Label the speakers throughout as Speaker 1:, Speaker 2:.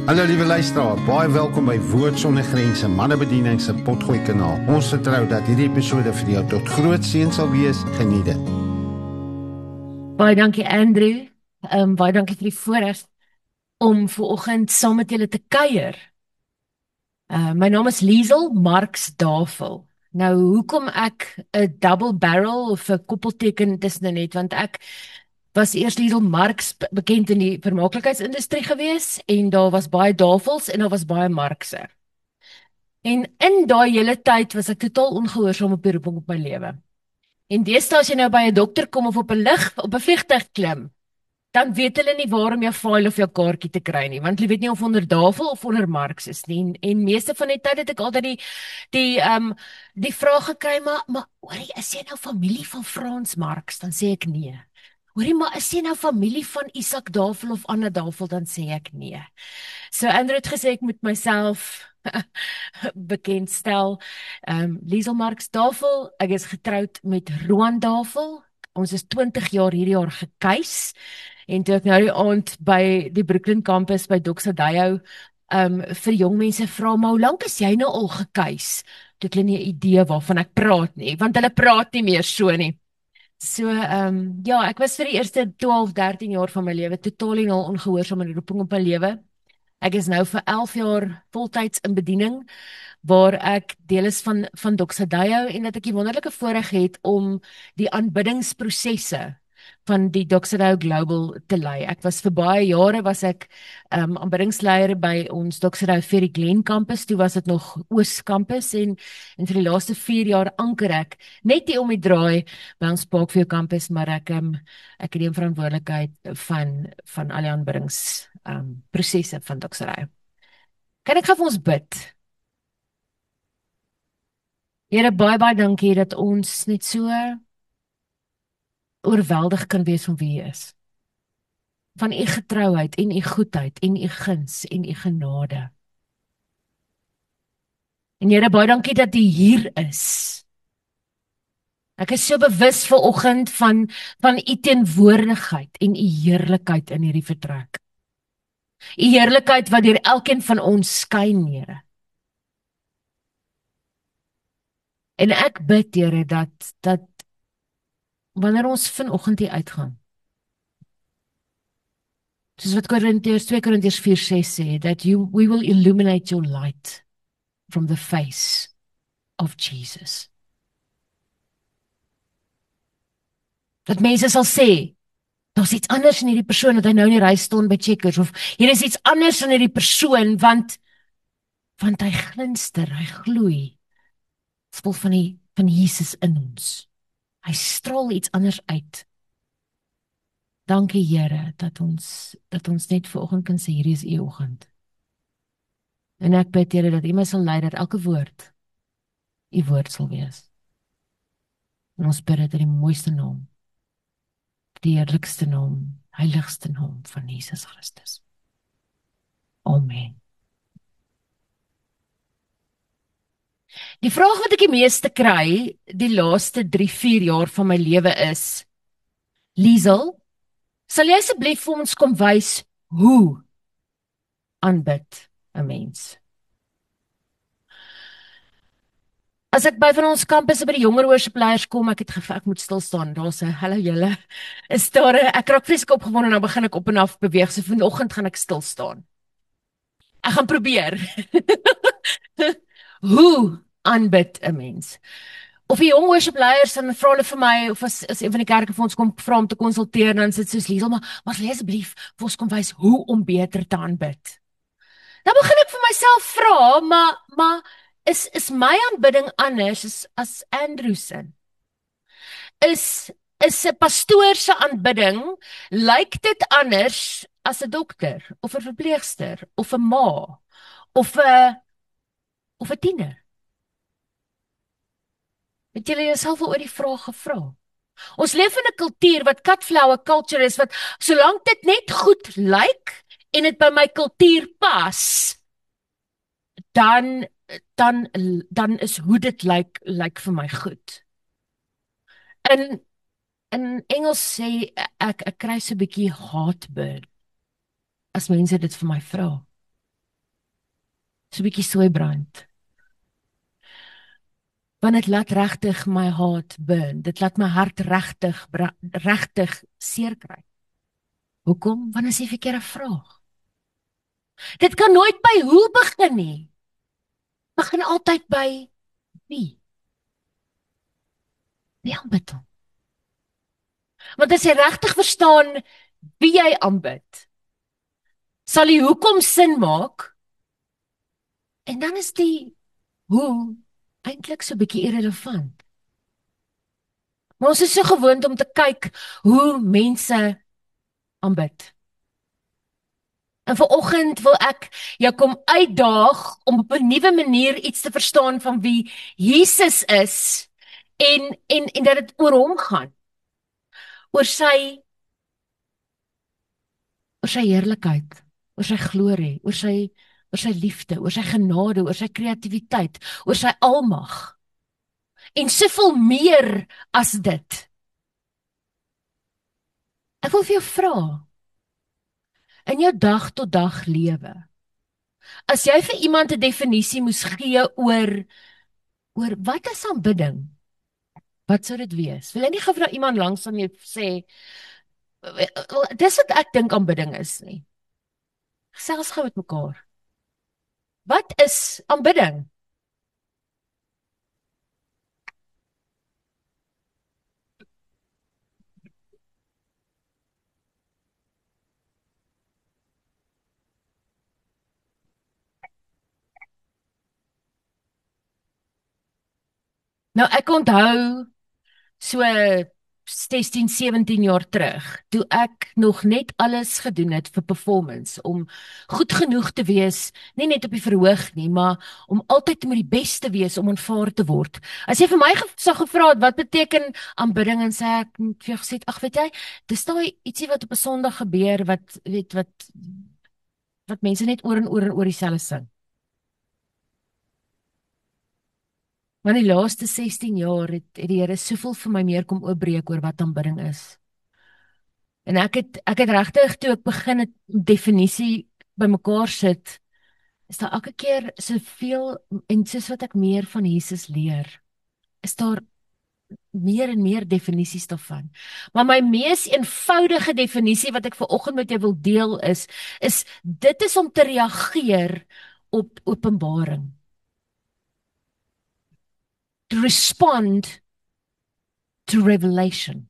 Speaker 1: Hallo liewe luisteraar, baie welkom by Woord Sonder Grense, Mannebediening se Potgooi kanaal. Ons vertrou dat hierdie episode vir jou tot groot seën sal wees. Geniet dit.
Speaker 2: Baie dankie Andrew. Baie dankie vir die voorreg om vanoggend saam met julle te kuier. My naam is Liesel Marx Davel. Nou, hoekom ek 'n double barrel of 'n koppelteken tussen net, want ek was eers Liesel Marx bekend in die vermaaklikheidsindustrie gewees en daar was baie Davels en daar was baie Marxe. En in daai hele tyd was ek totaal ongehoorsaam op die roeping op my lewe. En deesdae as jy nou by 'n dokter kom of op 'n vliegtuig klim, dan weet hulle nie waarom jou file of jou kaartjie te kry nie, want hulle weet nie of onder Davel of onder Marx is nie. En meeste van die tyd het ek altyd die vraag gekry, maar hoorie, is jy nou familie van Frans Marx? Dan sê ek nee. Hoorie, maar is jy nou familie van Isak Davel of Anna Davel? Dan sê ek nee. So Andrew het gesê ek moet myself bekendstel. Liesel Marx Davel, ek is getroud met Roan Davel. Ons is 20 jaar hierdie jaar gekuis. En toe ek nou die aand by die Brooklyn campus by Doxadeyo vir jong mense vra, maar hoe lank is jy nou al gekuis? Toe het hulle nie 'n idee waarvan ek praat nie, want hulle praat nie meer so nie. So, ja, ek was vir die eerste 12, 13 jaar van my lewe totaal en al ongehoorsaam in die roeping op my lewe. Ek is nou vir 11 jaar voltyds in bediening, waar ek deel is van Doxadeyo en dat ek die wonderlike voorreg het om die aanbiddingsprosesse van die Doxadeyo Global te lei. Ek was vir baie jare aanbiddingsleier by ons Doxadeyo Ferry Glen campus, toe was dit nog Oos campus en vir die laaste 4 jaar anker ek net hier om die draai by ons Parkview campus, maar ek het die verantwoordelikheid van al die aanbiddings prosesse van Doxadeyo. Kan ek gou vir ons bid? Here, baie dankie dat ons net so oorweldig kan wees van wie U is. Van U getrouheid en U goedheid en U guns en U genade. En Here, baie dankie dat U hier is. Ek is so bewus vanoggend van U teenwoordigheid en U heerlikheid in hierdie vertrek. U heerlikheid wat deur elkeen van ons skyn, Here. En ek bid, Here, dat wanneer ons vanoggend hier uitgaan, soos wat 2 Korintiërs 4:6 sê, that we will illuminate your light from the face of Jesus. Dat mense sal sê, daar's iets anders in hierdie persoon, dat hy nou in die ry staan by Checkers, of hier is iets anders in hierdie persoon, want hy glinster, hy gloei, vol van Jesus in ons. Hy straal iets anders uit. Dankie Here, dat ons net vanoggend kan sê, hierdie is U oggend. En ek bid Here, dat U my sal lei, dat elke woord U woord sal wees. En ons bid dit in die mooiste naam, die heerlikste naam, heiligste naam van Jesus Christus. Amen. Die vraag wat ek die meeste kry, die laaste 3, 4 jaar van my lewe is, Liesel, sal jy asseblief vir ons kom wys hoe aanbid 'n mens? As ek by van ons kampusse by die jonger worshipleiers kom, ek moet stil staan, daar's 'n hallo julle, is daar 'n, ek raak vreeslik opgewonde en dan begin ek op en af beweeg, so vanoggend gaan ek stil staan. Ek gaan probeer. Hoe aanbid 'n mens? Of die jong worshipleiers, dan vra hulle vir my, of as een van die kerke vir ons kom vra om te konsulteer, dan sit soos Liesel, maar sal jy asseblief vir ons kom wys hoe om beter te aanbid? Dan begin ek vir myself vra, maar is my aanbidding anders as Andrew se? Is 'n pastoor se aanbidding, lyk dit anders as 'n dokter of 'n verpleegster of 'n ma of 'n tiener? Het julle jouself al oor die vraag gevra? Ons leef in 'n kultuur wat cutflower culture is, wat solank dit net goed lyk en dit by my kultuur pas, dan is hoe dit lyk vir my goed. In Engels sê ek kry so 'n bietjie heartburn as mense dit vir my vra. So 'n bietjie soeibrand. Want dit laat regtig my hart burn. Dit laat my hart regtig seer kry. Hoekom? Want dit is die verkeerde vraag. Dit kan nooit by hoe begin nie. Begin altyd by wie? Wie aanbid hom? Want as jy regtig verstaan wie jy aanbid, sal die hoekom sin maak, en dan is die hoe eintlik so 'n bietjie irrelevant. Maar ons is so gewoond om te kyk hoe mense aanbid. En vanoggend wil ek jou kom uitdaag om op 'n nuwe manier iets te verstaan van wie Jesus is en dat dit oor hom gaan. Oor sy heerlikheid, oor sy glorie, oor sy liefde, oor sy genade, oor sy kreatiwiteit, oor sy almag. En soveel meer as dit. Ek wil vir jou vra, in jou dag tot dag lewe, as jy vir iemand 'n definisie moes gee oor wat is aanbidding, wat sou dit wees? Wil jy nie gou vir iemand langs aan jou sê, dis wat ek dink aanbidding is nie. Gesels gou met mekaar. Wat is aanbidding? Nou ek onthou so 16, 17 jaar terug, toe ek nog net alles gedoen het vir performance, om goed genoeg te wees, nie net op die verhoog nie, maar om altyd met die beste wees om aanvaar te word. As jy vir my sou gevra het, wat beteken aanbidding, en sê ek vir jou gesê, ag weet jy, dis daai ietsie wat op 'n Sondag gebeur, wat mense net oor en oor dieselfde sing. Want die laaste 16 jaar het die Here soveel vir my meer kom oopbreek oor wat aanbidding is. En ek het regtig, toe ek begin het definisie bymekaar sit, is daar elke keer soveel, en soos wat ek meer van Jesus leer, is daar meer en meer definisies daarvan. Maar my mees eenvoudige definisie wat ek vanoggend met jou wil deel is dit is om te reageer op openbaring. To respond to revelation.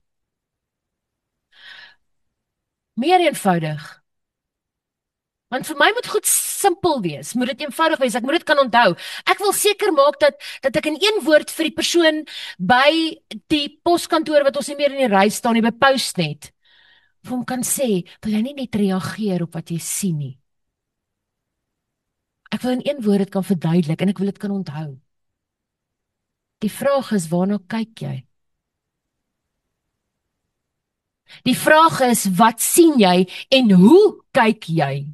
Speaker 2: Meer eenvoudig. Want vir my moet goed simpel wees, moet dit eenvoudig wees, ek moet dit kan onthou. Ek wil seker maak dat ek in een woord vir die persoon by die poskantoor wat ons nie meer in die ry staan nie, by Postnet, vir hom kan sê, wil jy nie net reageer op wat jy sien nie. Ek wil in een woord dit kan verduidelik en ek wil dit kan onthou. Die vraag is, waarna kyk jy? Die vraag is, wat sien jy en hoe kyk jy?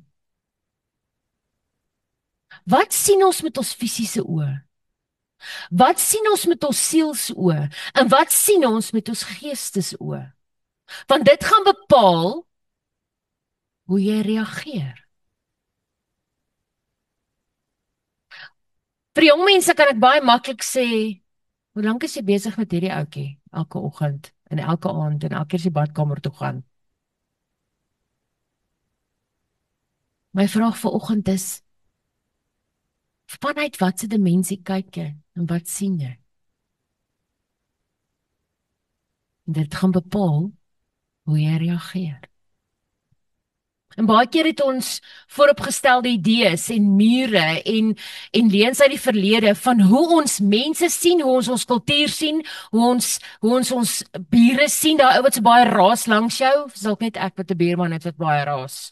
Speaker 2: Wat sien ons met ons fisiese oë? Wat sien ons met ons sielsoë? En wat sien ons met ons geestesoë? Want dit gaan bepaal hoe jy reageer. Vir jong mense kan ek baie maklik sê, hoe lank is jy besig met hierdie ouetjie? Elke oggend en elke aand en elke keer as jy badkamer toe gaan. My vraag vanoggend is, vanuit watse dimensie kyk jy en wat sien jy? En dit gaan bepaal hoe jy reageer. En baie keer het ons vooropgestelde idees en mure en leuns uit die verlede van hoe ons mense sien, hoe ons kultuur sien, hoe ons bure sien, daai ou wat so baie raas langs jou, dalk net ek wat 'n buurman het wat baie raas.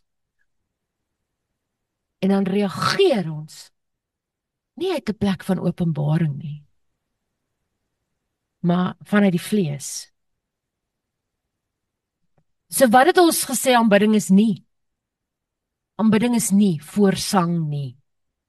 Speaker 2: En dan reageer ons nie uit 'n plek van openbaring nie, maar vanuit die vlees. So wat het ons gesê aanbidding is nie? Aanbidding is nie voorsang nie.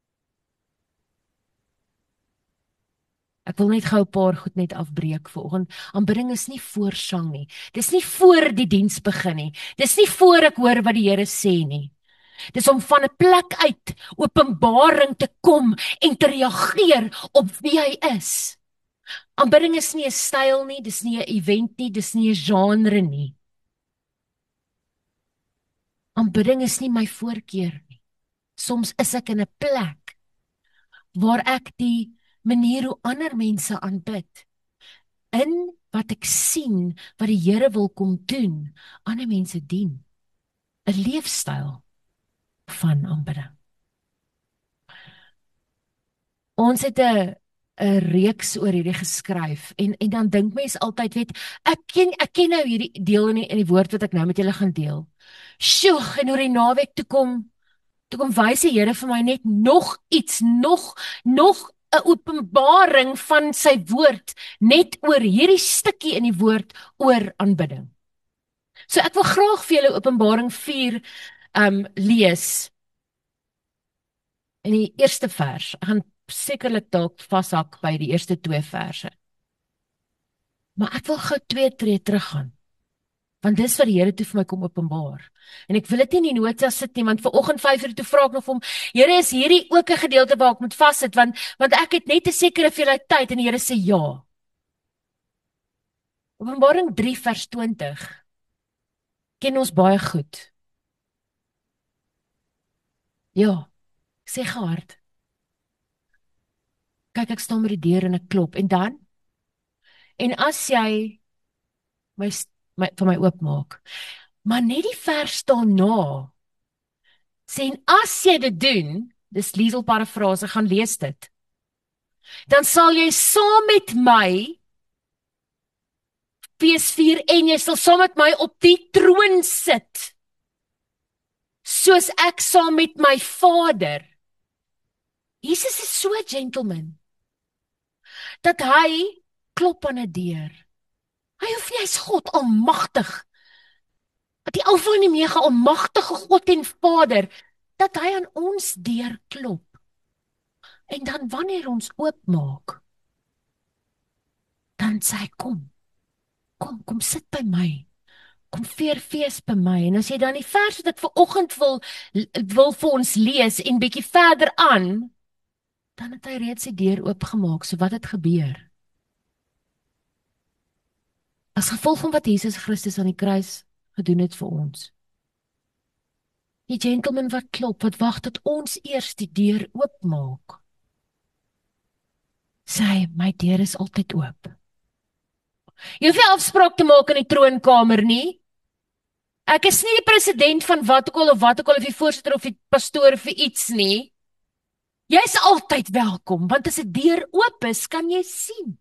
Speaker 2: Ek wil net gou 'n paar goed net afbreek vanoggend. Aanbidding is nie voorsang nie. Dis nie voor die diens begin nie. Dis nie voor ek hoor wat die Here sê nie. Dis om van 'n plek uit openbaring te kom en te reageer op wie hy is. Aanbidding is nie 'n styl nie, dis nie 'n event nie, dis nie 'n genre nie. Aanbidding is nie my voorkeur nie. Soms is ek in 'n plek waar ek die manier hoe ander mense aanbid, in wat ek sien wat die Here wil kom doen, ander mense dien. 'n Leefstyl van aanbidding. Ons het 'n reeks oor hierdie geskryf en dan dink mens altyd, weet, ek ken nou hierdie deel in die woord wat ek nou met julle gaan deel. Sjoe, en oor die naweek toe kom wys die Here vir my net nog iets, nog 'n openbaring van sy woord net oor hierdie stukkie in die woord oor aanbidding. So ek wil graag vir julle Openbaring 4 lees in die eerste vers. Ek gaan sekerlik dalk vashak by die eerste 2 verse. Maar ek wil gou 2 tree teruggaan. Want dis wat die Here toe vir my kom openbaar. En ek wil dit nie in die notas sit nie, want vanoggend 5:00 toe vra ek nog vir hom, Here, is hierdie ook 'n gedeelte waar ek moet vassit, want ek het net 'n sekere hoeveelheid tyd, en die Here sê ja. Openbaring 3 vers 20 ken ons baie goed. Ja, ek sê gehard. Kyk, ek staan by die deur en ek klop, en dan? En as jy vir my oopmaak, maar net die vers daarna sê, en as jy dit doen, dis Liesel parafrase, gaan lees dit, dan sal jy saam met my fees vier, en jy sal saam met my op die troon sit, soos ek saam met my Vader. Jesus is so 'n gentleman, dat hy klop aan 'n deur. Hy hoef nie, hy's God almagtig, die Alfa en die Omega, almagtige God en Vader, dat hy aan ons deur klop. En dan wanneer ons oopmaak, dan sê hy, kom sit by my, kom vier fees by my. En as jy dan die vers wat ek vanoggend wil vir ons lees, en bietjie verder aan, dan het hy reeds die deur oopgemaak. So wat het gebeur? As gevolg van wat Jesus Christus aan die kruis gedoen het vir ons. Die gentleman wat klop, wat wag tot ons eers die deur oopmaak. Sê hy, my deur is altyd oop. Jy hoef nie afspraak te maak in die troonkamer nie. Ek is nie die president van wat ook al, of die voorsitter of die pastoor vir iets nie. Jy is altyd welkom, want as 'n deur oop is, kan jy sien.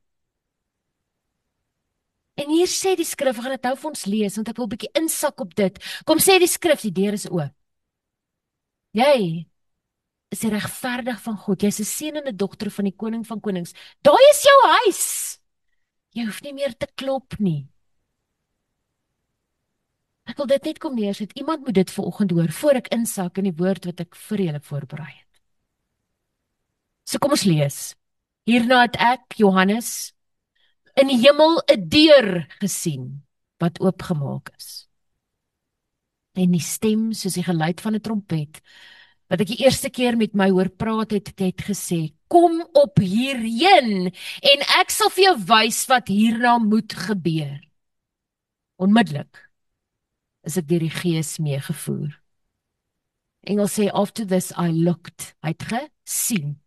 Speaker 2: En hier sê die skrif, ek gaan dit nou vir ons lees, want ek wil 'n bietjie insak op dit. Kom sê die skrif, die deur is oop. Jy is die regverdig van God, jy is 'n seun en 'n dogter van die koning van konings. Daai is jou huis. Jy hoef nie meer te klop nie. Ek wil dit net kom neersit, iemand moet dit vanoggend hoor, voor ek insak in die woord wat ek vir julle voorberei het. So kom ons lees. Hierna het ek, Johannes, in die hemel 'n deur gesien, wat oopgemaak is. En die stem, soos die geluid van 'n trompet, wat ek die eerste keer met my hoor praat het gesê, kom op hierheen, en ek sal vir jou wys wat hierna moet gebeur. Onmiddellik is ek deur die Gees meegevoer. Engels sê, after this I looked, hy het gesien.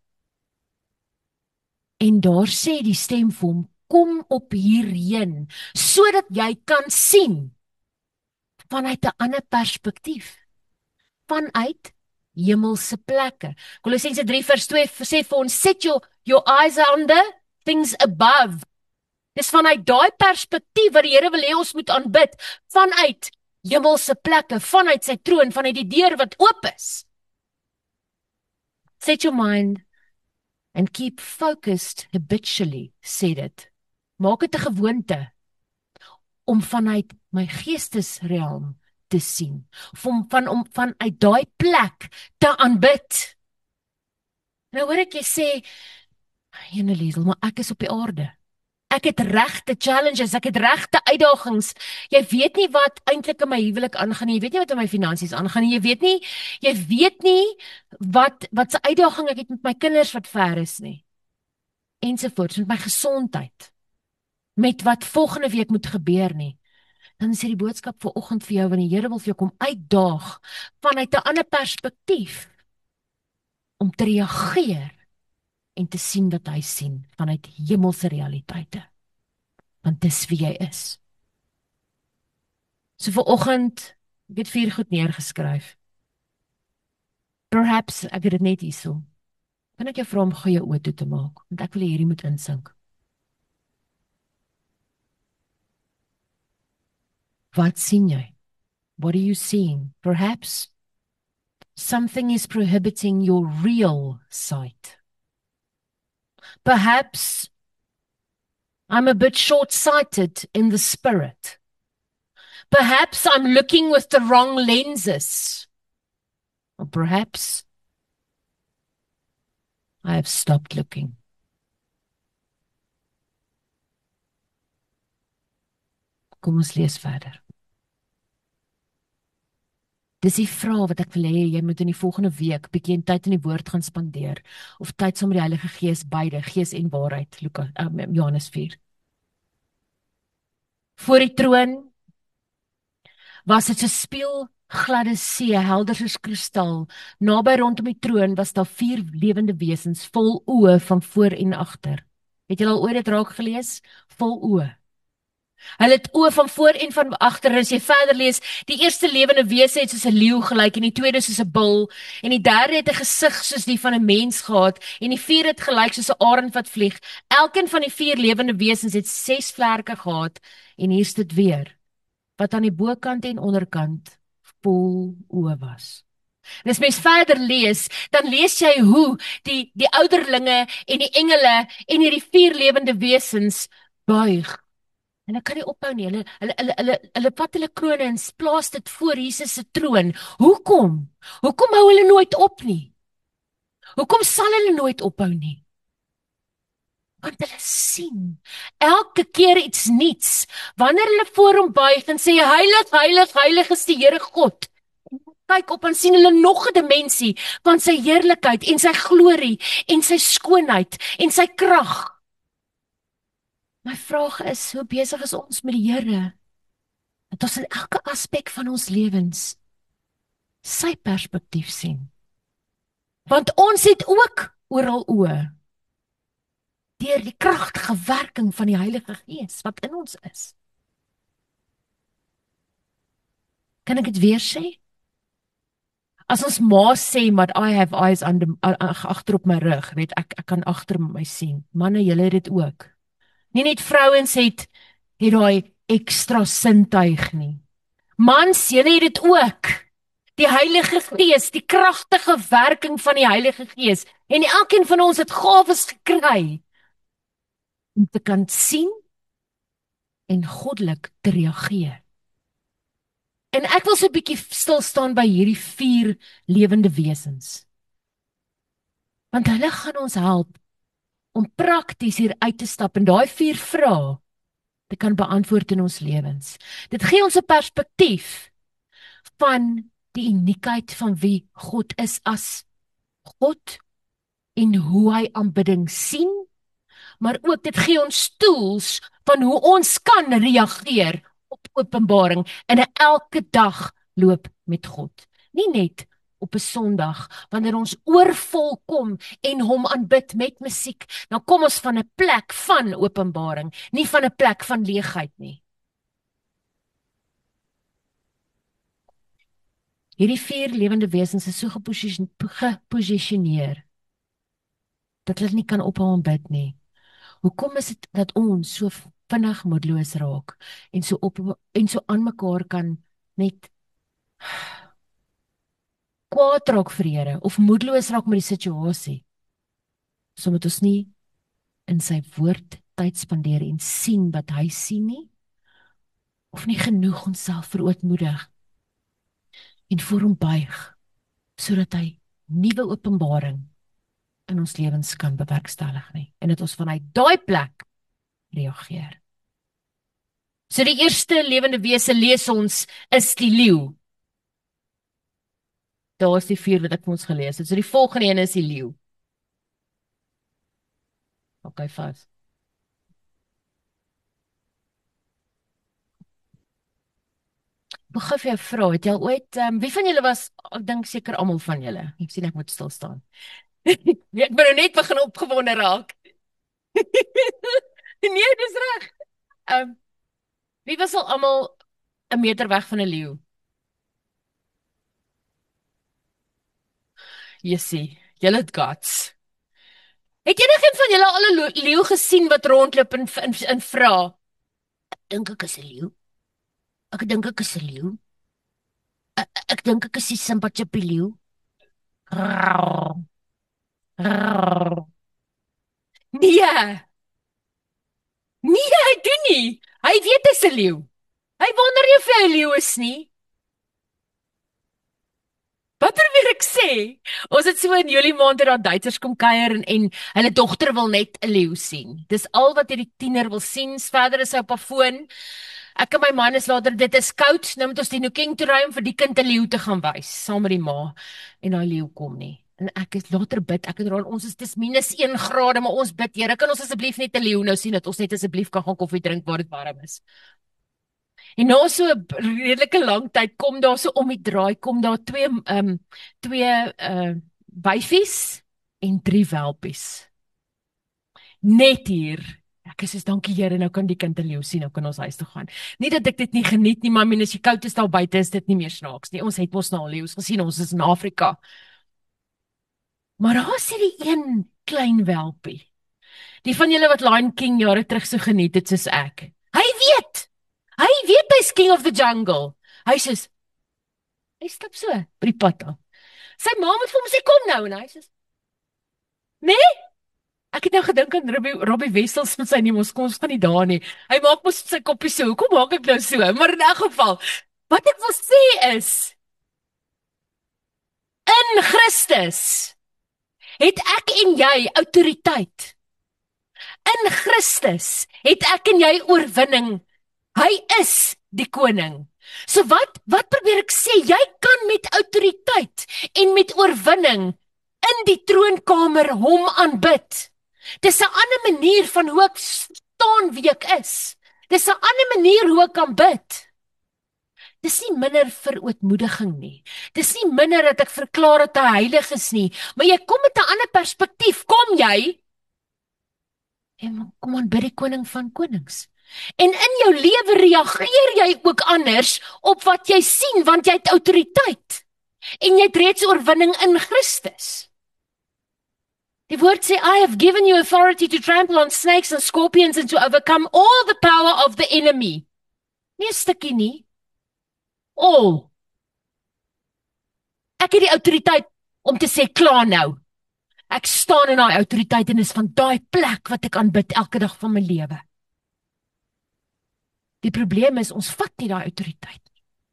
Speaker 2: En daar sê die stem vir hom, kom op hierheen, sodat jy kan sien, vanuit 'n ander perspektief, vanuit hemelse plekke. Kolossense 3 vers 2 sê vir ons, set your eyes on the things above. Dis vanuit daai perspektief wat die Here wil hê ons moet aanbid, vanuit hemelse plekke, vanuit sy troon, vanuit die deur wat oop is. Set your mind and keep focused habitually, sê dit. Maak dit 'n gewoonte om vanuit my geestesrealm te sien, om vanuit daai plek te aanbid. Nou hoor ek jy sê, Jene Liesel, maar ek is op die aarde. Ek het regte challenges, ek het regte uitdagings. Jy weet nie wat eintlik in my huwelik aangaan nie. Jy weet nie wat in my finansies aangaan nie. Jy weet nie wat se uitdaging ek het met my kinders wat ver is nie. Ensovoorts met my gesondheid. Met wat volgende week moet gebeur nie. Dan is hier die boodskap vir oggend vir jou, want die Here wil vir jou kom uitdaag vanuit 'n ander perspektief om te reageer en te sien wat hy sien vanuit hemelse realiteite. Want dis wie jy is. So vir oggend, ek het 4 goed neergeskryf. Perhaps ek het dit net hierso. Kan ek jou vra om gou jou oë toe te maak, want ek wil hierdie moet insink. Wat sien jy? What are you seeing? Perhaps something is prohibiting your real sight. Perhaps I'm a bit short-sighted in the spirit. Perhaps I'm looking with the wrong lenses. Or perhaps I have stopped looking. Kom ons lees verder. Dis die vraag wat ek wil hê jy moet in die volgende week bietjie tyd in die woord gaan spandeer of tyd saam met die Heilige Gees, beide, Gees en waarheid, Johannes 4. Voor die troon was dit 'n spieelgladde see, helder soos kristal. Naby rondom die troon was daar 4 lewende wesens vol oë van voor en agter. Het julle al ooit dit raak gelees? Vol oë. Hulle het oë van voor en van agter. As jy verder lees, die eerste lewende wese het soos 'n leeu gelyk en die tweede soos 'n bul en die derde het 'n gesig soos die van 'n mens gehad en die vierde het gelyk soos 'n arend wat vlieg. Elkeen van die 4 lewende wesens het 6 vlerke gehad en hier is dit weer wat aan die bokant en onderkant vol oë was. En as mens verder lees, dan lees jy hoe die ouderlinge en die engele en hierdie 4 lewende wesens buig. En ek kan nie ophou nie. Hulle vat hulle krone en plaas dit voor Jesus se troon. Hoekom? Hoekom hou hulle nooit op nie? Hoekom sal hulle nooit ophou nie? Want hulle sien elke keer iets nuuts. Wanneer hulle voor hom buig en sê heilig, heilig, heilig is die Here God. Kyk op en sien hulle nog 'n dimensie van sy heerlikheid en sy glorie en sy skoonheid en sy krag. My vraag is, hoe besig is ons met die Here? Dat ons in elke aspek van ons lewens sy perspektief sien. Want ons het ook oral oë. Deur die kragtige werking van die Heilige Gees wat in ons is. Kan ek dit weer sê? As ons ma sê, maar I have eyes agter op my rug, weet ek kan agter my sien. Manne, julle het dit ook. Nie net vrouens het daai ekstra sintuig nie. Mans, julle het dit ook. Die Heilige Gees, die kragtige werking van die Heilige Gees. En elkeen van ons het gawes gekry om te kan sien en goddelik te reageer. En ek wil so 'n bietjie stil staan by hierdie 4 lewende wesens. Want hulle gaan ons help om prakties hier uit te stap en daai 4 vrae te kan beantwoord in ons lewens. Dit gee ons 'n perspektief van die uniekheid van wie God is as God en hoe hy aanbidding sien, maar ook dit gee ons tools van hoe ons kan reageer op Openbaring in 'n elke dag loop met God. Nie net op 'n Sondag wanneer ons oorvol kom en hom aanbid met musiek, dan kom ons van 'n plek van Openbaring, nie van 'n plek van leegheid nie. Hierdie 4 lewende wesens is so geposisioneer dat hulle nie kan ophou aanbid nie. Hoekom is dit dat ons so vinnig moedeloos raak en so aan mekaar kan net kwaad raak vir die Here of moedeloos raak met die situasie? Sodat ons nie in sy woord tyd spandeer en sien wat hy sien nie, of nie genoeg onsself verootmoedig en voor hom buig, sodat hy nuwe openbaring in ons lewens kan bewerkstellig nie. En dat ons vanuit daai plek reageer. So die eerste lewende wese lees ons is die leeu. Daar is die 4 wat ek vir ons gelees het. So die volgende een is die leeu. Okay, vas. Ek gaan vir jou vra, het jy al ooit, wie van julle was, ek dink seker almal van julle, ek sien ek moet stil staan. Ek ben nou net begin opgewonde raak. Nee, dis reg. Wie was al almal 'n meter weg van 'n leeu? Jessie, julle het guts. Het enigeen van julle al 'n leeu gesien wat rondloop en vra? Dink ek is 'n leeu. Ek dink ek is 'n leeu. Ek dink ek is die Simba Chippy leeu. Rrrr, rrrr. Nee. Nee, hy doen nie. Hy weet hy's 'n leeu. Hy wonder nie of hy 'n leeu is nie. Wat probeer ek sê? Ons het so in Julie maand daar Duitsers kom kuier en hulle dogter wil net 'n leeu sien. Dis al wat hierdie tiener wil sien. Verder is hy op 'n foon. Ek en my man is later, dit is koud, nou moet ons die Noking toe ry om vir die kind 'n leeu te gaan wys, saam met die ma. En daai leeu kom nie. En ek het later bid, ek het raai ons is dis -1 grade, maar ons bid, Here, kan ons asseblief net 'n leeu nou sien dat ons net asseblief kan gaan koffie drink waar dit warm is. En na so 'n redelike lang tyd kom daar so om die draai, kom daar twee wyfies en 3 welpies. Net hier. Ek is dankie Here, nou kan die kind 'n leeu sien, nou kan ons huis toe gaan. Nie dat ek dit nie geniet nie, maar as jy koud is daar buite, is dit nie meer snaaks nie. Ons het mos nou al leeu's gesien, ons is in Afrika. Maar daar is die een klein welpie. Die van julle wat Lion King jare terug so geniet het soos ek. Hy weet hy's king of the jungle. Hy stap so by die pad af. Sy ma moet vir hom sê kom nou en hy sê nee. Ek het nou gedink aan Robbie Wessels met sy nie mos kom ons gaan nie daar nie. Hy maak mos sy koppie so. Hoekom maak ek nou so? Maar in elk geval, wat ek wil sê is in Christus het ek en jy autoriteit. In Christus het ek en jy oorwinning. Hy is die koning. So wat probeer ek sê? Jy kan met autoriteit en met oorwinning in die troonkamer hom aanbid. Dis 'n ander manier van hoe ek staan wie ek is. Dis 'n ander manier hoe ek kan bid. Dis nie minder vir ootmoediging nie. Dis nie minder dat ek verklaar dat hy heilig is nie, maar jy kom met 'n ander perspektief. Kom jy? En kom aan bid die koning van konings. En in jou lewe reageer jy ook anders op wat jy sien, want jy het autoriteit. En jy het reeds oorwinning in Christus. Die woord sê, I have given you authority to trample on snakes and scorpions and to overcome all the power of the enemy. Nie 'n stukkie nie. All. Ek het die autoriteit om te sê, klaar nou. Ek staan in daai autoriteit en is van daai plek wat ek aanbid elke dag van my lewe. Die probleem is, ons vat nie daai autoriteit.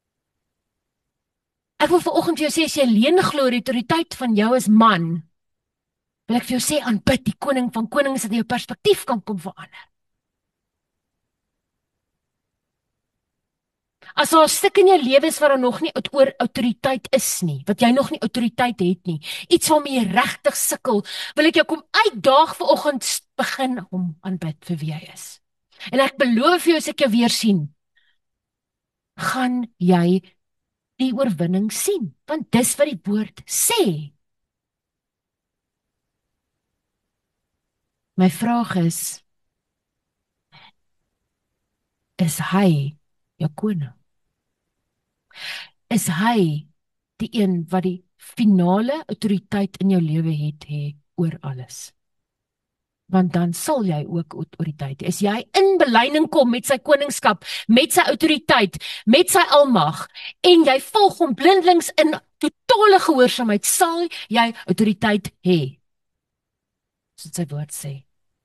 Speaker 2: Ek wil vanoggend vir jou sê, as jy alleen glo die autoriteit van jou as man, wil ek vir jou sê, aanbid die koning van konings, dat jou perspektief kan kom verander. As daar 'n stuk in jou lewe is waar daar nog nie oor autoriteit is nie, wat jy nog nie autoriteit het nie, iets waarmee jy regtig sukkel, wil ek jou kom uitdaag vanoggend begin om aanbid vir wie hy is. En ek beloof jou, as ek jou weer sien, gaan jy die oorwinning sien, want dis wat die woord sê. My vraag is hy jou koning? Is hy die een wat die finale autoriteit in jou lewe het oor alles? Want dan sal jy ook autoriteit hê. As jy in belyning kom met sy koningskap, met sy autoriteit, met sy almag, en jy volg hom blindelings in totale gehoorsaamheid, sal jy autoriteit hê. Soos sy woord sê.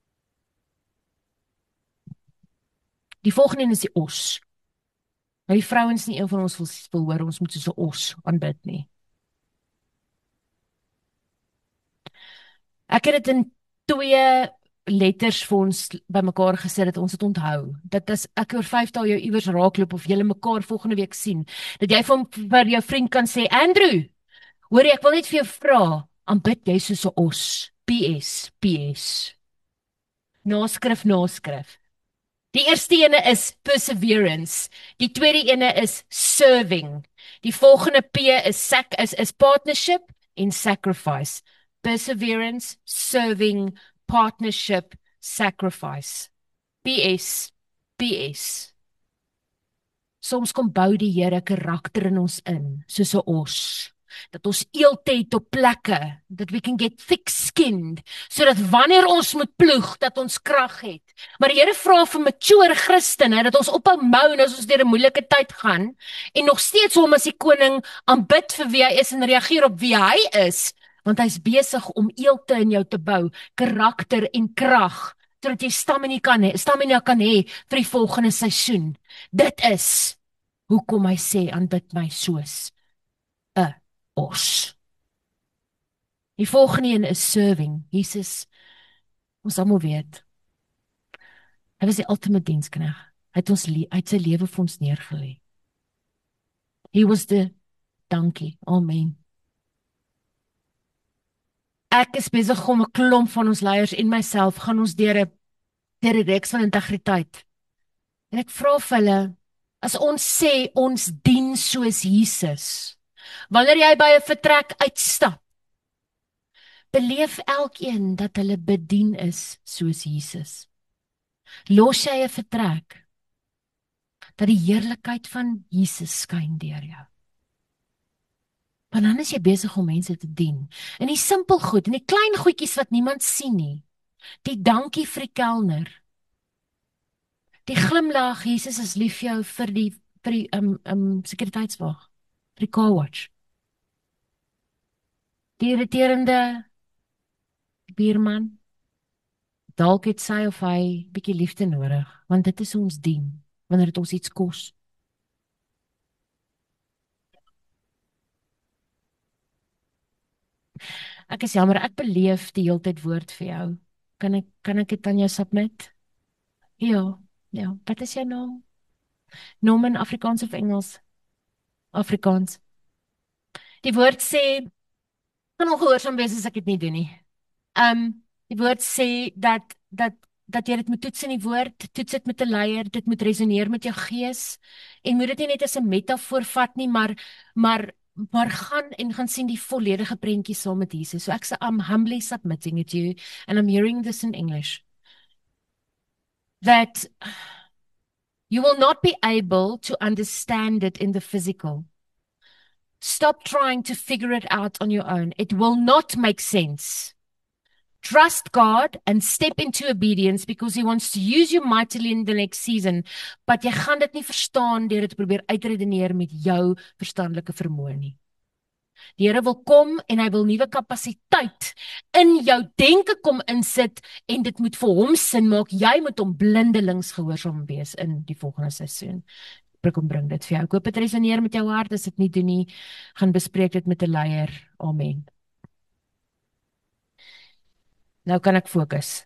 Speaker 2: Die volgende is die os. Nou die vrouens nie een van ons wil hoor, ons moet soos 'n os aanbid nie. Ek het dit in 2 letters vir ons bymekaar gesit het, ons het onthou. Dat as ek oor 5 dae jou iewers raakloop of julle mekaar volgende week sien, dat jy vir jou vriend kan sê, Andrew, hoor ek wil net vir jou vra, aanbid jy soos 'n os? PS, PS. Naskrif, naskrif. Die eerste ene is perseverance. Die tweede ene is serving. Die volgende P is partnership en sacrifice. Perseverance, serving, partnership, sacrifice. PS, PS. Soms kom bou die Here karakter in ons in, soos 'n os. Dat ons eelte het op plekke, that we can get thick-skinned, sodat wanneer ons moet ploeg, dat ons krag het. Maar die Here vra vir mature Christene, dat ons ophou mou as ons deur 'n moeilike tyd gaan, en nog steeds hom as die koning aanbid vir wie hy is en reageer op wie hy is, want hy's besig om eelte in jou te bou, karakter en krag, sodat jy stamina kan hê vir die volgende seisoen. Dit is hoekom hy sê, aanbid my soos 'n os. Die volgende een is serving. Jesus, ons almal weet, hy was die ultimate dienskneg. Hy het sy lewe vir ons neergelê. He was the donkey. Amen. Ek is besig om 'n klomp van ons leiers en myself gaan ons deur 'n reeks van integriteit. En ek vra vir hulle, as ons sê ons dien soos Jesus, wanneer jy by 'n vertrek uitstap, beleef elkeen dat hulle bedien is soos Jesus. Los jy 'n vertrek, dat die heerlikheid van Jesus skyn deur jou. Want dan is jy besig om mense te dien. En die simpel goed, en die klein goedjies wat niemand sien nie. Die dankie vir die kelner. Die glimlag, Jesus is lief vir jou vir die sekuriteitswag, vir die car watch. Die irriterende buurman, dalk het sy of hy bietjie liefde nodig, want dit is ons dien, wanneer dit ons iets kos. Ek is jammer, ek beleef die hele tyd woord vir jou. Kan ek dit aan jou submit? Ja, wat is jou naam? Naam in Afrikaans of Engels? Afrikaans. Die woord sê, kan ongehoorsaam wees as ek dit nie doen nie. Die woord sê dat jy dit moet toets in die woord, toets dit met 'n leier, dit moet resoneer met jou gees, en moet dit nie net as 'n metafoor vat nie, maar gaan sien die volledige prentjie saam met Jesus. So ek sê, I'm humbly submitting it to you, and I'm hearing this in English, that you will not be able to understand it in the physical. Stop trying to figure it out on your own. It will not make sense. Trust God and step into obedience because He wants to use you mightily in the next season. But jy gaan dit nie verstaan deur dit te probeer uitredeneer met jou verstandelike vermoë nie. Die Here wil kom en hy wil nuwe kapasiteit in jou denke kom insit en dit moet vir hom sin maak. Jy moet hom blindelings gehoorsaam wees in die volgende seisoen. Kom bring dit vir jou. Ek hoop dit resoneer met jou hart. As dit nie doen nie, gaan bespreek dit met 'n leier. Amen. Nou kan ek fokus.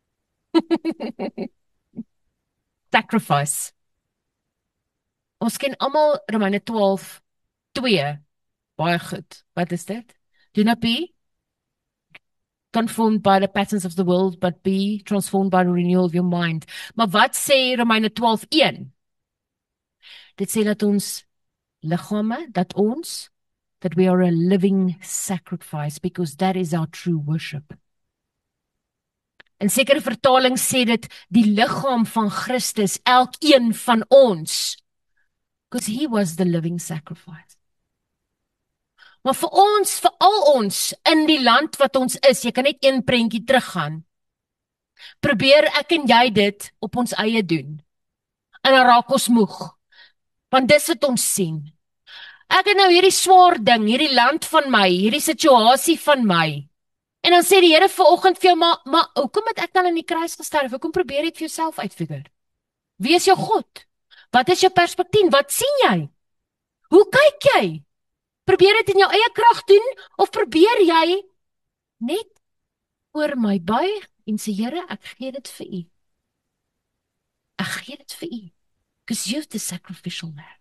Speaker 2: Sacrifice. Ons ken almal Romeine 12:2. Baie goed. Wat is dit? Do not be conformed by the patterns of the world, but be transformed by the renewal of your mind. Maar wat sê Romeine 12:1? Dit sê dat ons liggame, that we are a living sacrifice, because that is our true worship. In sekere vertaling sê dit die liggaam van Christus, elkeen van ons, because he was the living sacrifice. Maar vir al ons, in die land wat ons is, jy kan net een prentjie teruggaan, probeer ek en jy dit op ons eie doen, en dan raak ons moeg, want dis wat ons sien. Ek het nou hierdie swaar ding, hierdie land van my, hierdie situasie van my, en dan sê die Here vanoggend vir jou, maar hoekom het ek dan in die kruis gesterf? Hoekom probeer jy dit vir jouself uitfigure? Wie is jou God? Wat is jou perspektief? Wat sien jy? Hoe kyk jy? Probeer dit in jou eie krag doen, of probeer jy net oor my buig en sê, Here, ek gee dit vir U. Ek gee dit vir U. Because you're the sacrificial lamb.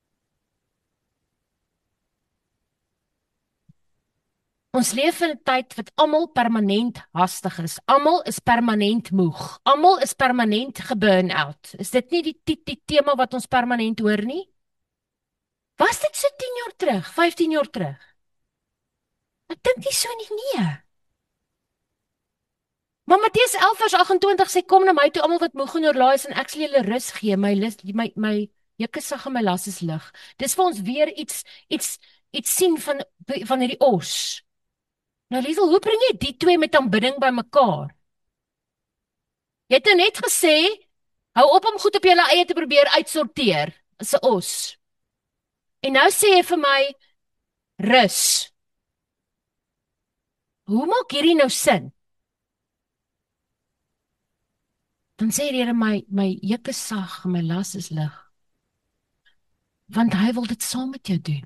Speaker 2: Ons leef in 'n tyd wat almal permanent hastig is. Almal is permanent moeg. Almal is permanent geburn out. Is dit nie die tema wat ons permanent hoor nie? Was dit so 10 jaar terug, 15 jaar terug? Ek dink nie so nie, nee. Maar Matteus 11:28 sê, kom na my toe almal wat moeg en oorlaai is en ek sal julle rus gee. My jukke sag en my las is lig. Dis vir ons weer iets sien van hierdie os. Nou Liesel, hoe bring jy die twee met aanbidding by mekaar? Jy het nou net gesê, hou op om goed op jou eie te probeer uitsorteer. Is 'n os. En nou sê jy vir my, rus. Hoe maak hierdie nou sin? Dan sê die Here, my juk is sag en my las is lig. Want hy wil dit saam met jou doen.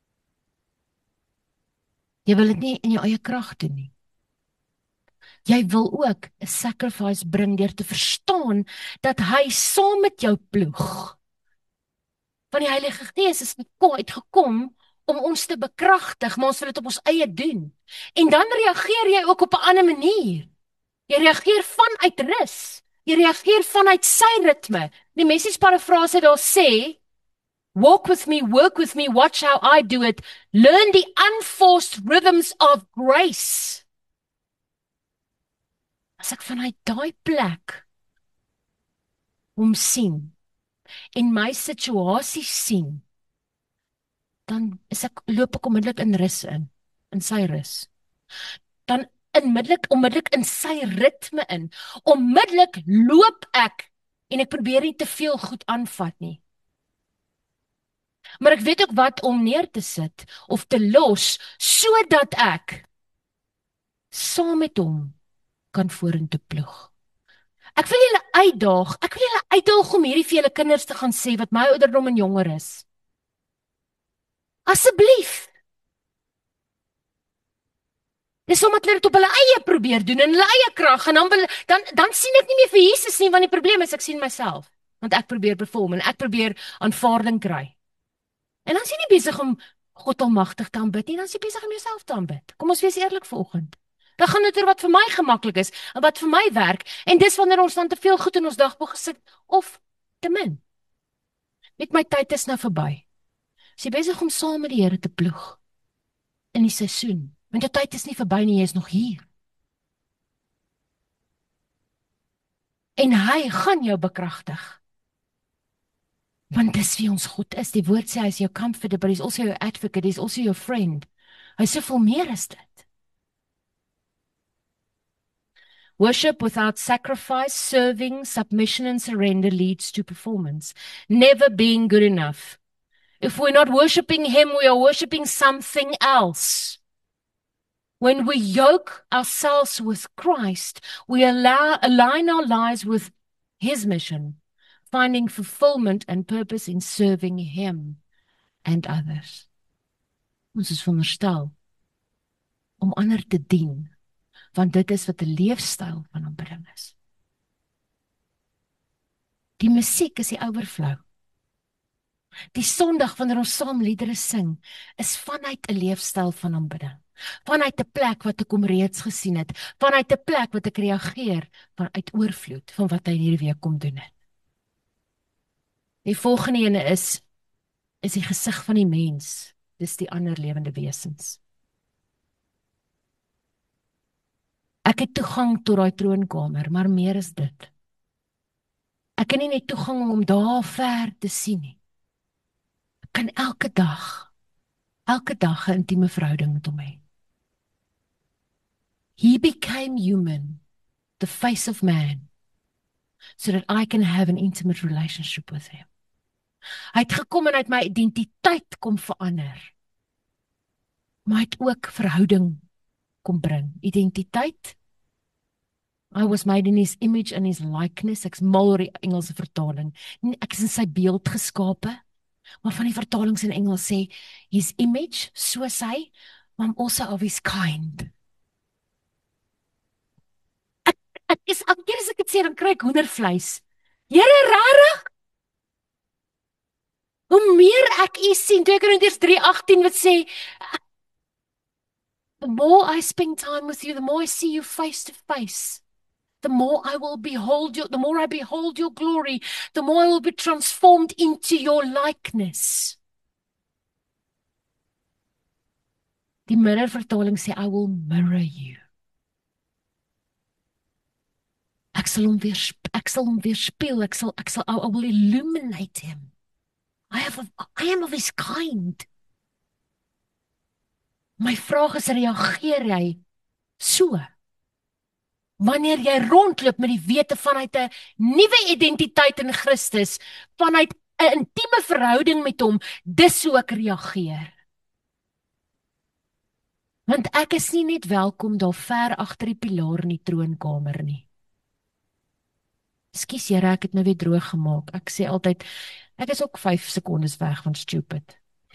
Speaker 2: Jy wil dit nie in jou eie krag doen nie. Jy wil ook 'n sacrifice bring deur te verstaan dat hy saam met jou ploeg. Want die Heilige Gees is uitgekom om ons te bekragtig, maar ons wil dit op ons eie doen. En dan reageer jy ook op 'n ander manier. Jy reageer vanuit rus. Jy reageer vanuit sy ritme. Die Message parafrase daar sê, walk with me, work with me, watch how I do it. Learn the unforced rhythms of grace. As ek vanuit daai plek hom sien en my situasie sien, dan loop ek onmiddellik in rus in sy rus. Dan onmiddellik in sy ritme in. Onmiddellik loop ek en ek probeer nie te veel goed aanvat nie. Maar ek weet ook wat om neer te sit of te los, sodat ek saam met hom kan vorentoe ploeg. Ek wil julle uitdaag om hierdie vir julle kinders te gaan sê wat my ouderdom en jonger is. Asseblief. Dis omdat hulle dit op hulle eie probeer doen in hulle eie krag en dan sien ek nie meer vir Jesus nie, want die probleem is ek sien myself, want ek probeer perform en ek probeer aanvaarding kry. En dan is jy nie besig om God almagtig te aanbid nie, dan is jy besig om jouself te aanbid. Kom ons wees eerlik vanoggend. Dan gaan dit oor wat vir my gemaklik is en wat vir my werk, en dis wanneer ons dan te veel goed in ons dagboek gesit of te min. Met my tyd is nou verby. Is jy besig om saam met die Here te ploeg in die seisoen? Want jou tyd is nie verby nie, jy is nog hier. En hy gaan jou bekragtig. Want dis wie ons God is. Die woord sê hy is jou comforter, but he's also your advocate, he's also your friend. Hy is soveel meer as dit. Worship without sacrifice, serving, submission and surrender leads to performance. Never being good enough. If we're not worshiping him, we are worshiping something else. When we yoke ourselves with Christ, we align our lives with his mission, finding fulfillment and purpose in serving him and others. Ons is veronderstel om ander te dien, want dit is wat 'n leefstyl van aanbidding is. Die musiek is die overflow. Die Sondag wanneer ons saam liedere sing, is vanuit 'n leefstyl van aanbidding. Vanuit 'n plek wat ek hom reeds gesien het, vanuit 'n plek wat ek reageer vanuit oorvloed van wat hy hierdie week kom doen het. Die volgende ene is die gesig van die mens, dis die ander lewende wesens. Ek het toegang tot daai troonkamer, maar meer is dit. Ek het nie net toegang om daar ver te sien nie. Ek kan elke dag 'n intieme verhouding met hom hê. He became human, the face of man, so that I can have an intimate relationship with him. Hy het gekom en hy het my identiteit kom verander. Maar hy het ook verhouding kom bring. Identiteit. I was made in his image and his likeness. Ek's mal oor die Engelse vertaling. Ek is in sy beeld geskape. Maar van die vertalings in Engels sê, his image, soos hy, maar also of his kind. Elke keer as ek dit sê, dan kry ek hoendervleis. Here, rarig, hoe meer ek u sien, 2 Korintiërs 3:18 wat sê, the more I spend time with you, the more I see you face to face. The more I will behold you, the more I behold your glory, the more I will be transformed into your likeness. Die Mirror vertaling sê, I will mirror you. Ek sal hom weerspieël, I will illuminate him. I am of his kind. My vraag is, reageer jy so? Wanneer jy rondloop met die wete vanuit 'n nuwe identiteit in Christus, vanuit 'n intieme verhouding met hom, dis hoe ek reageer. Want ek is nie net welkom daar ver agter die pilaar in die troonkamer nie. Ekskuus Here, ek het nou weer droog gemaak. Ek sê altyd, ek is ook 5 sekondes weg van stupid.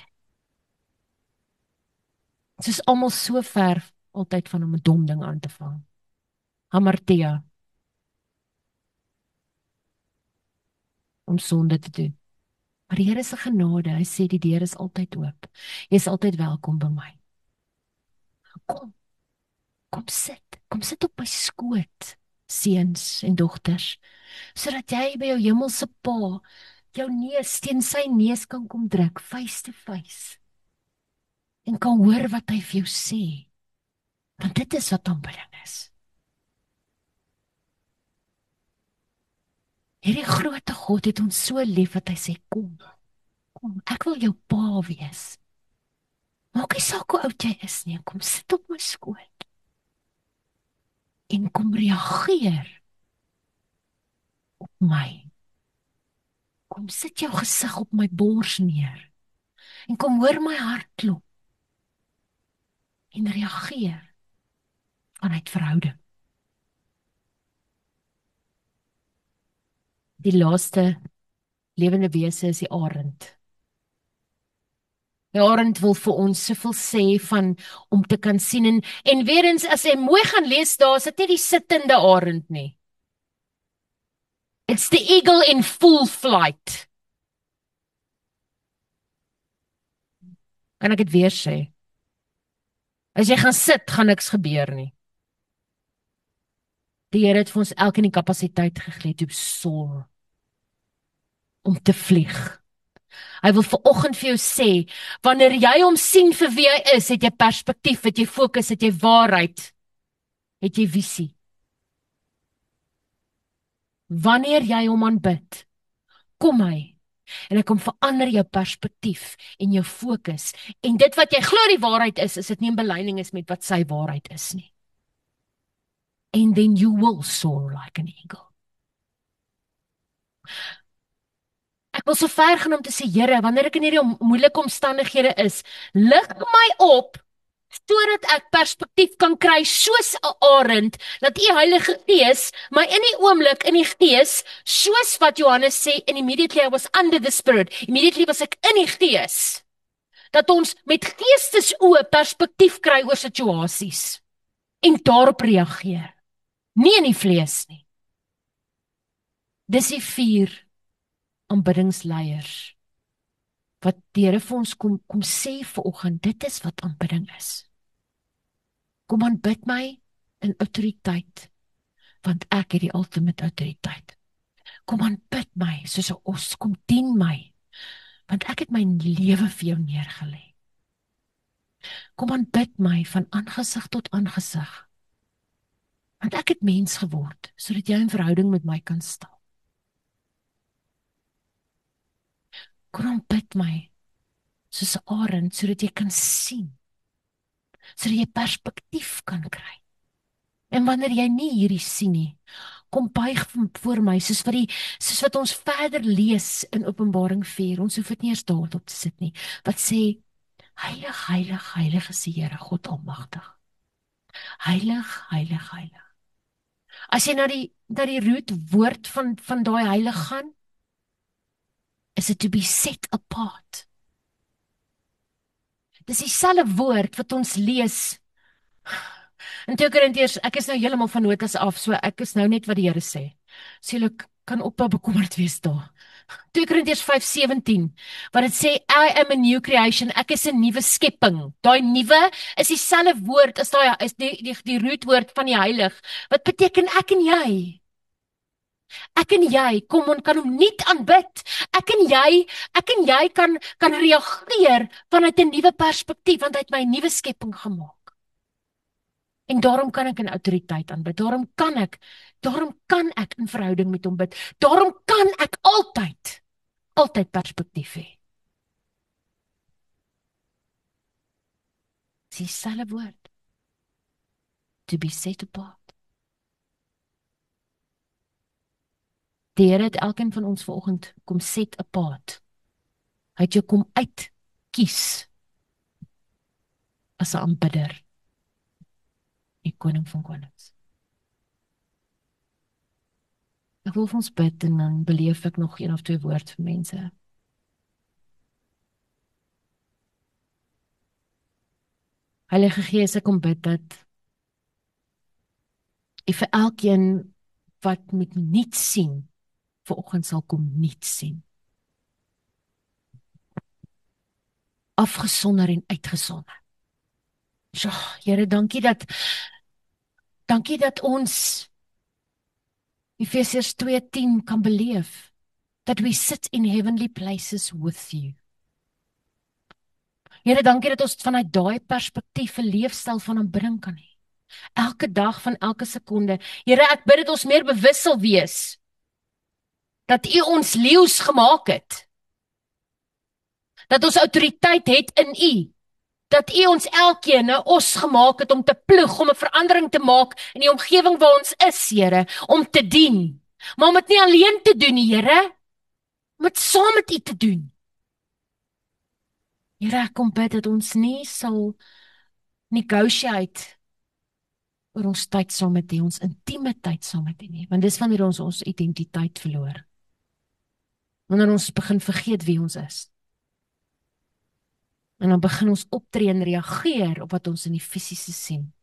Speaker 2: Dit is almal so ver altyd van om 'n dom ding aan te vang. Hamartia. Om sonde te doen. Maar die Here se genade, hy sê die deur is altyd oop. Jy is altyd welkom by my. Kom sit op my skoot, seuns en dogters, sodat jy by jou hemelse Pa jou neus teen sy neus kan kom druk, face to face, en kan hoor wat hy vir jou sê, want dit is wat aanbidding is. Hierdie groote God het ons so lief dat hy sê, kom, ek wil jou Pa wees. Maak nie saak hoe oud jy is nie, kom sit op my skoot, en kom reageer op my. Kom sit jou gesig op my bors neer, en kom hoor my hart klop, en reageer vanuit verhouding. Die laaste lewende wese is die arend. Die arend wil vir ons soveel sê van om te kan sien, en weer eens, as jy mooi gaan lees, daar is dit nie die sittende arend nie. It's the eagle in full flight. Kan ek dit weer sê? As jy gaan sit, gaan niks gebeur nie. Die Here het vir ons elkeen die kapasiteit gegee om soar, om te vlieg. Hy wil vanoggend vir jou sê, wanneer jy hom sien vir wie hy is, het jy perspektief, het jy fokus, het jy waarheid, het jy visie. Wanneer jy hom aanbid, kom hy, en hy kom verander jou perspektief en jou fokus, en dit wat jy glo die waarheid is dit nie in belyning is met wat sy waarheid is nie. And then you will soar like an eagle. Ek wil so ver gaan om te sê, Here, wanneer ek in hierdie moeilike omstandighede is, lig my op, sodat ek perspektief kan kry soos 'n arend, dat U Heilige Gees my in die oomblik, in die gees, soos wat Johannes sê, and immediately I was under the Spirit, immediately was ek in die gees, dat ons met geestesoë perspektief kry oor situasies, en daarop reageer, nie in die vlees nie. Dis die 4 aanbiddingsleiers, wat die Here vir ons kom sê vanoggend, dit is wat aanbidding is. Kom aanbid my in autoriteit, want ek het die ultimate autoriteit. Kom aanbid my soos 'n os, kom dien my, want ek het my lewe vir jou neergelê. Kom aanbid my van aangesig tot aangesig, want ek het mens geword, sodat jy in verhouding met my kan staan. Kom aanbid my soos 'n arend, sodat jy kan sien, sodat jy perspektief kan kry. En wanneer jy nie hierdie sien nie, kom buig voor my, soos wat ons verder lees in Openbaring 4, ons hoef dit nie eers daarop te sit nie, wat sê, heilig, heilig, heilig is die Here, God Almagtig. Heilig, heilig, heilig. As jy na die root woord van daai heilig gaan, is it to be set apart. Dis dieselfde woord wat ons lees In 2 Korintiërs, ek is nou heeltemal van notas af, so ek is nou net wat die Here sê. So julle kan ophou bekommerd wees daar. 2 Korintiërs 5:17, wat dit sê, I am a new creation, ek is 'n nuwe skepping. Daai nuwe is dieselfde woord as daai is die rootwoord van die heilig, wat beteken ek en jy. Ek en jy kan hom nie aanbid. Ek en jy kan reageer vanuit 'n nuwe perspektief, want hy het my 'n nuwe skepping gemaak. En daarom kan ek in autoriteit aanbid. Daarom kan ek in verhouding met hom bid. Daarom kan ek altyd perspektief hê. Dis dieselfde woord. To be set apart. Die Here het elkeen van ons vanoggend kom set apart. Hy het jou kom uitkies as 'n aanbidder. Die koning van konings. Ek wil vir ons bid en dan beleef ek nog 1 of 2 woord vir mense. Heilige Gees, ek kom bid dat U vir elkeen wat met niets sien, vanoggend sal kom niets sien. Afgesonder en uitgesonder. Ja, Here, dankie dat ons Efesiërs 2:10 kan beleef, that we sit in heavenly places with you. Here, dankie dat ons vanuit daai perspektief 'n leefstyl van aanbidding kan hê. Elke dag van elke sekonde. Here, ek bid dat ons meer bewus sal wees dat U ons leeu's gemaak het. Dat ons autoriteit het in U. Dat U ons elkeen 'n os gemaak het om te ploeg, om 'n verandering te maak in die omgewing waar ons is, Here, om te dien. Maar om dit nie alleen te doen nie, Here, om dit saam met U te doen. Here, ek kom bid dat ons nie sal negotiate oor ons tyd saam met U, ons intieme tyd saam met U nie, want dis wanneer ons identiteit verloor. Wanneer ons begin vergeet wie ons is. En dan begin ons optree en reageer op wat ons in die fisiese sien.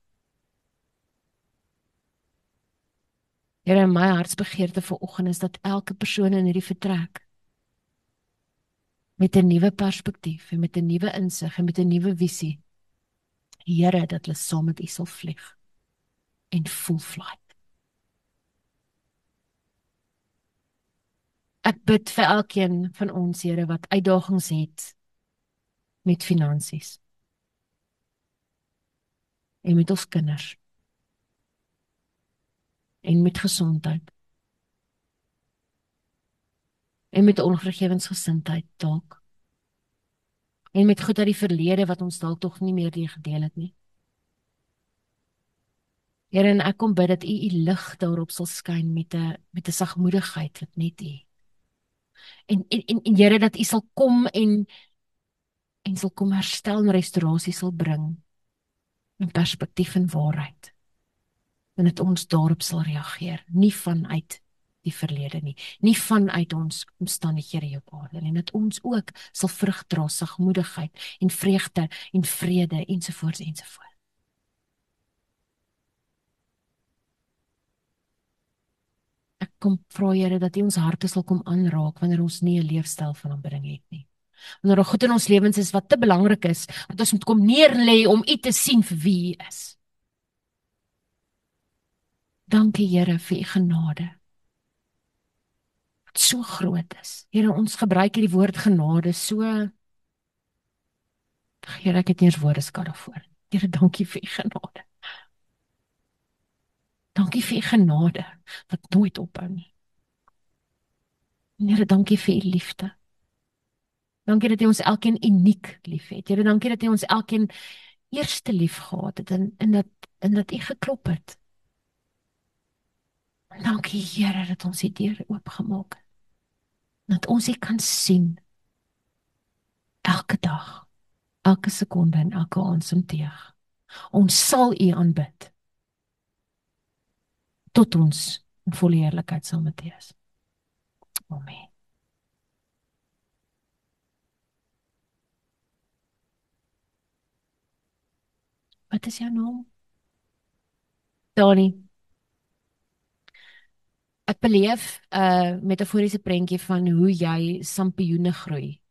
Speaker 2: Here, my hartsbegeerte vanoggend is dat elke persoon in hierdie vertrek met 'n nuwe perspektief en met 'n nuwe insig en met 'n nuwe visie, Here, dat hulle saam met U sal vlieg en full flight. Ek bid vir elkeen van ons, Here, wat uitdagings het met finansies en met ons kinders en met gesondheid en met onvergewensgesindheid dalk en met goed uit die verlede wat ons dalk tog nie meer gedeel het nie. Here, en ek kom bid dat U lig daarop sal skyn met 'n sagmoedigheid wat net U. En Here, dat U sal kom en sal kom herstel en restaurasie sal bring in perspektief en waarheid. En dat ons daarop sal reageer, nie vanuit die verlede nie vanuit ons omstandighede hier op aarde nie, en dat ons ook sal vrug dra, sagmoedigheid en vreugde en vrede ensovoorts. Ek kom vra, Here, dat U ons harte sal kom aanraak wanneer ons nie 'n leefstyl van aanbidding het nie. Wanneer daar goed in ons lewens is wat te belangrik is, dat ons moet kom neerlê om U te sien vir wie U is. Dankie, Here, vir U genade. Wat so groot is. Here, ons gebruik hierdie woord genade so. Here, ek het nie eens woordeskat daarvoor. Here, dankie vir U genade. Dankie vir U genade wat nooit ophou nie. Here, dankie vir U liefde. Dankie dat U ons elkeen uniek liefhet. Here, dankie dat U ons elkeen eerste lief gehad het en dat U geklop het. Dankie, Here, dat ons die deur oopgemaak het. Dat ons U kan sien elke dag, elke sekonde en elke asemteug. Ons sal U aanbid tot ons in volle heerlikheid sal met U is. Amen. Wat is jou naam? Tani, ek beleef 'n metaforiese prentjie van hoe jy sampioene groei.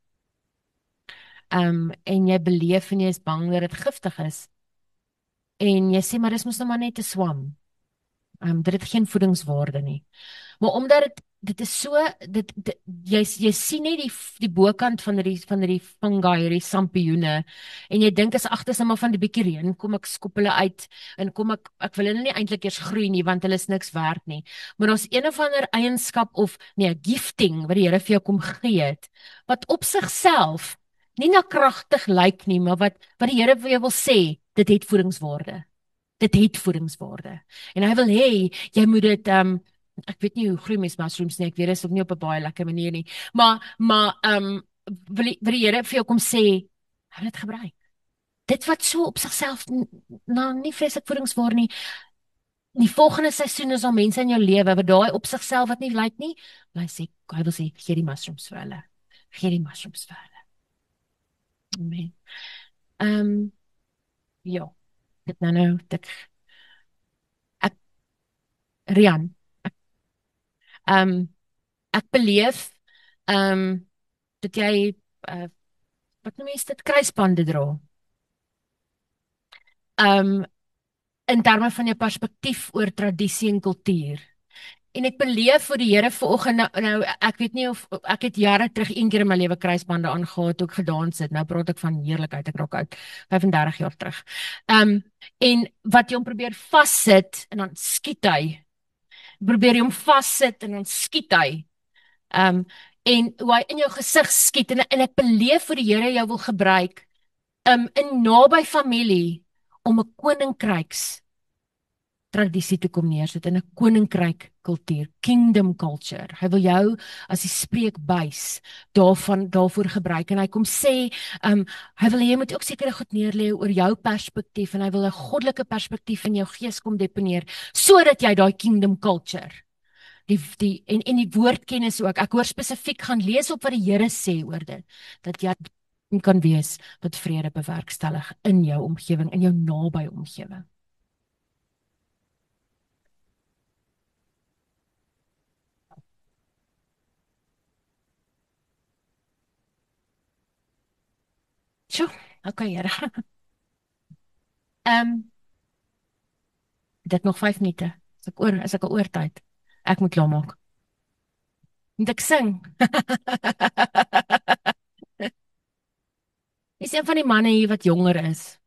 Speaker 2: En jy beleef en jy is bang dat dit giftig is. En jy sê maar dis mos nou maar net 'n swam. Dit het geen voedingswaarde nie. Maar omdat dit is so jy sien net die bokant van die fungi, hierdie sampioene, en jy dink as agter maar van die bietjie reën kom ek skop hulle uit en kom ek wil hulle nie eintlik eers groei nie want hulle is niks werd nie. Maar ons een of ander eienskap of nee, gifting wat die Here vir jou kom gee het, wat op sigself nie na kragtig lyk nie, maar wat die Here vir jou wil sê, dit het voedingswaarde. Dit het voedingswaarde. En hy wil hê jy moet dit ek weet nie hoe groei mens mushrooms nie, ek weet dit is ook nie op 'n baie lekker manier nie. Maar wil die Here vir jou kom sê, hy wil dit gebruik. Dit wat so op sigself nie vreeslik voedingswaarde nie. Die volgende seisoen is daar mense in jou lewe wat daai op sigself wat nie lyk nie, hy wil sê gee die mushrooms vir hulle. Gee die mushrooms vir hulle. Amen. Ja. Dit nou Rian, ek beleef dat jy wat noem jy dit, kruisbande dra. In terme van jou perspektief oor tradisie en kultuur. En ek beleef vir die Here vanoggend nou ek weet nie of ek het jare terug een keer in my lewe kruisbande aangehad toe ek gedans het. Nou praat ek van heerlikheid, ek raak oud, 35 jaar terug. En wat jy hom probeer vassit en dan skiet hy. Probeer jy hom vassit en dan skiet hy. En hoe hy in jou gesig skiet en ek beleef vir die Here jou wil gebruik in naby familie om 'n koninkryks tradisie te kom neersit in 'n koninkryk kultuur, kingdom culture. Hy wil jou as die spreekbuis daarvoor gebruik en hy kom sê, hy wil jy moet ook sekere goed neerlê oor jou perspektief en hy wil 'n goddelike perspektief in jou gees kom deponeer sodat jy daai kingdom culture en die woordkennis ook. Ek hoor spesifiek gaan lees op wat die Here sê oor dit, dat jy kan wees wat vrede bewerkstellig in jou omgewing, in jou naby omgewing. Sjoe, okay, Here. Dit nog 5 minute. Is ek al oor tyd? Ek moet klaar maak. Moet ek sing? Is een van die manne hier wat jonger is.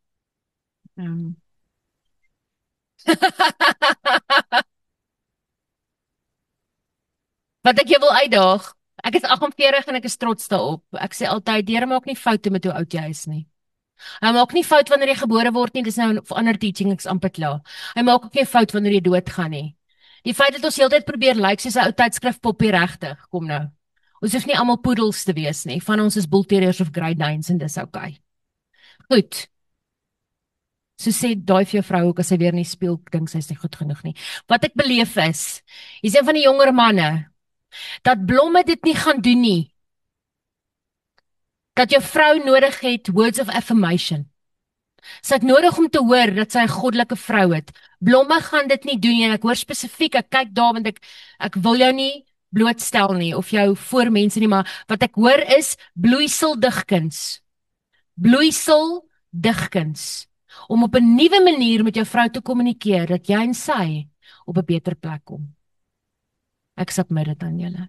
Speaker 2: Wat ek jou wil uitdaag. Ek is 48 en ek is trots daarop. Ek sê altyd, Here maak nie foute met hoe oud jy is nie. Hy maak nie fout wanneer jy gebore word nie, dis nou 'n ander teaching, ek's amper klaar. Hy maak ook nie fout wanneer jy doodgaan nie. Die feit dat ons heeltyd probeer lyk soos 'n ou tydskrifpoppie regtig, kom nou. Ons hoef nie almal poedels te wees nie. Van ons is bull terriers of Great Danes en dis okay. Goed. So sê daai vir jou vrou ook as sy weer nie speel, dink sy is nie goed genoeg nie. Wat ek beleef is, hier's een van die jonger manne, dat blomme dit nie gaan doen nie. Dat jou vrou nodig het words of affirmation. Sy het nodig om te hoor dat sy 'n goddelike vrou het. Blomme gaan dit nie doen nie, en ek hoor spesifiek, ek kyk daar want ek wil jou nie blootstel nie, of jou voor mense nie, maar wat ek hoor is bloeisel digkuns. Bloeisel digkuns. Om op 'n nuwe manier met jou vrou te kommunikeer, dat jy en sy op 'n beter plek kom. Ek submit dit aan julle.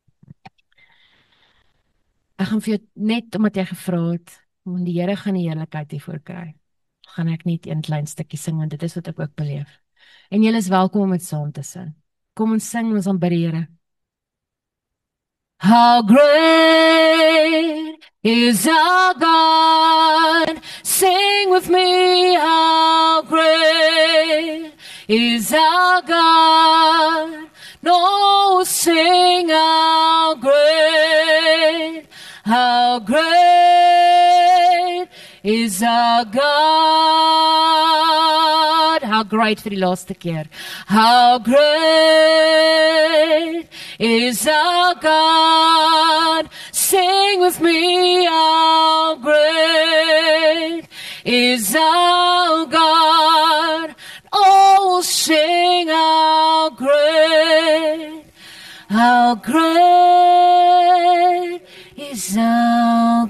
Speaker 2: Ek gaan vir jou, net omdat jy gevra het, want die Here gaan die heerlikheid hiervoor kry, gaan ek net een klein stukkie sing, want dit is wat ek ook beleef. En julle is welkom om met saam te sing. Kom ons sing, ons aanbid die Here. How great is our God? Sing with me, how great is our God? No, sing how great is our God. How great vir die laaste keer. How great is our God. Sing with me, how great is our God. Oh, sing how great is our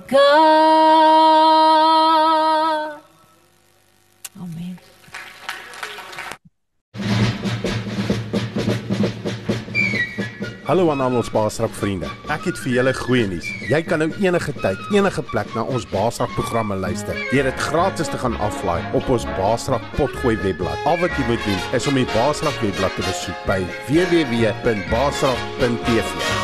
Speaker 2: God. Amen.
Speaker 1: Hallo aan al ons Baasrak vriende. Ek het vir julle goeie nuus. Jy kan nou enige tyd, enige plek na ons Baasrak programme luister. Deur dit gratis te gaan aflaai op ons Baasrak Potgooi webblad. Al wat jy moet doen is om die Baasrak webblad te besoek by www.baasrak.tv.